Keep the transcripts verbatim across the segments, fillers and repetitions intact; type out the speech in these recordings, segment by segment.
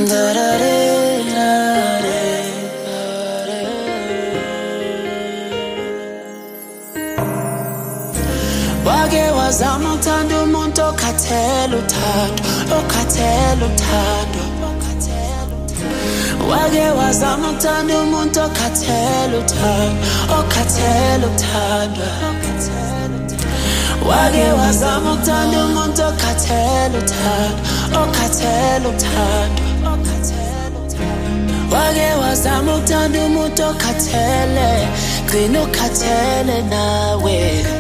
Wake wazama uthando umuntu okhathele uthando, okhathele uthando. Wake wazama uthando umuntu okhathele uthando, okhathele uthando. Wake wazama uthando umuntu okhathele uthando, okhathele uthando. Wake wazama uthando umuntu okhathele, gcina ukhathele nawe.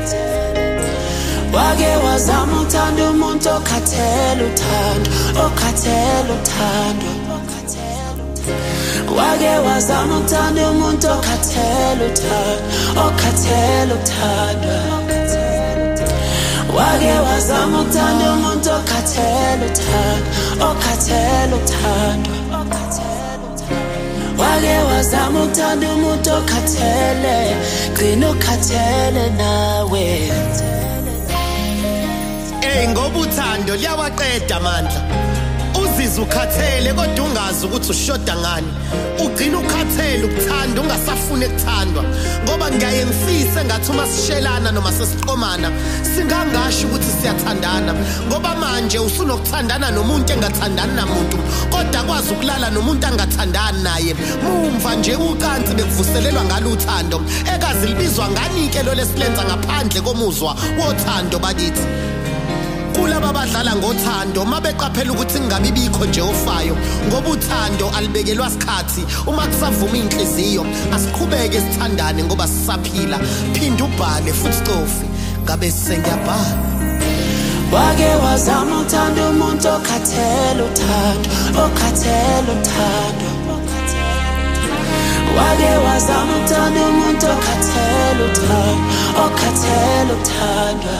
Wake wazama uthando umuntu okhathele uthando, okhathele uthando. Wake wazama uthando umuntu okhathele uthando, okhathele uthando. Wake wazama uthando umuntu okhathele uthando, okhathele uthando. Wake wazama uthando umuntu okhathele, gcina ukhathele nawe. Hey ngoba uthando liyawaqeda amandla. Uzizwa ukhathele kodwa ungazi ukuthi ushoda ngani. Ugcina ukhathele ukuthanda ungasafuni ukuthandwa. Ngoba ngiyaye ngifise ngathi uma sishelana noma sesixhomana singangasho ukuthi siyathandana. Ngoba manje usunokuthandana nomuntu engathandani namuntu, kodwa kwazi ukulala nomuntu angathandani naye. Mumva nje ucansi bekuvuselelwa ngalo uthando. Ekazi libizwa ngani ke lo lesilenza ngaphandle komuzwa wothando bakithi. Kulaba abadlala ngothando mabeqaphela ukuthi ingabe ibikho nje ofayo, ngoba uthando alibekelwa isikhathi. Uma kusavuma inhliziyo asiqhubeke sithandane ngoba sisaphila. Phinda ubhale futhi cofi ngabe sengiyabhala. Wake wazama uthando umuntu okhathele uthando, okhathele uthando. Wake wazama uthando umuntu okhathele uthando, okhathele uthando.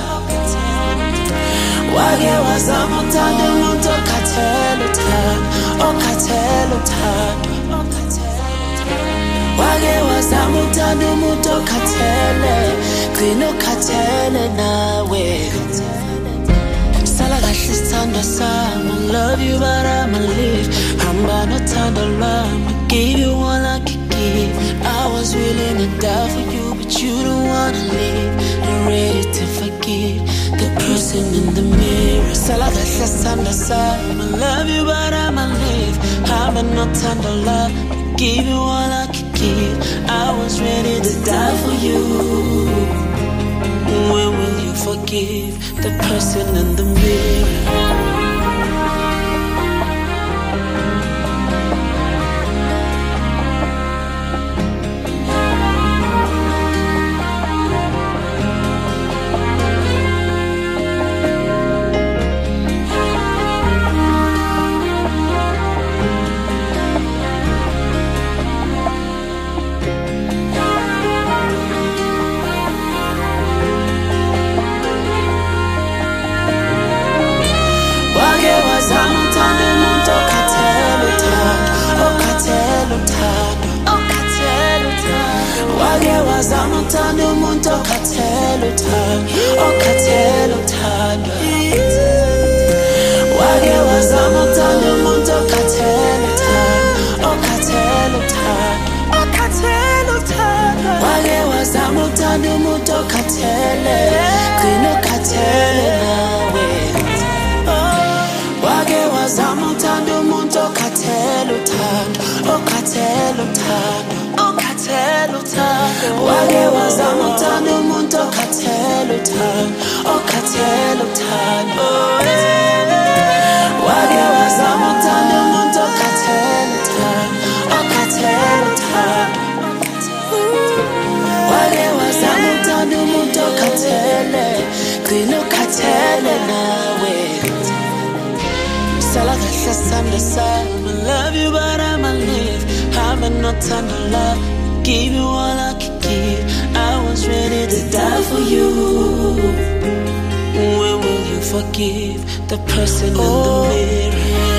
Wake wazama uthando umuntu okhathele uthando, okhathele uthando. Wake wazama uthando umuntu okhathele, gcina ukhathele nawe. Sala kahle sithando sami, I love you but I'ma leave. Hamba nothando lwami, give you all I could give. I was willing to die for you, but you don't wanna leave. Not ready to forgive the person in the mirror. Sala kahle sithando sami, I love you but I'ma leave. Hamba nothando lwami, give you all I could give. I was ready to die for you. When will you forgive the person in the mirror? Wake wazama uthando umuntu okhathele uthando, okhathele uthando. Wake wazama uthando umuntu okhathele uthando, okhathele uthando, okhathele uthando. Wake wazama uthando umuntu okhathele, gcina ukhathele nawe. Wake wazama uthando umuntu okhathele uthando, okhathele uthando. Wake wazama uthando umuntu okhathele uthando, okhathele uthando. Wake wazama uthando umuntu okhathele uthando, okhathele uthando. Wake wazama uthando umuntu okhathele, gcina ukhathele nawe. Sala kahle sithando sami, I love you but I'ma leave. Hamba nothando lwami, give you all I could give. I was ready to die for you. When will you forgive the person in the mirror?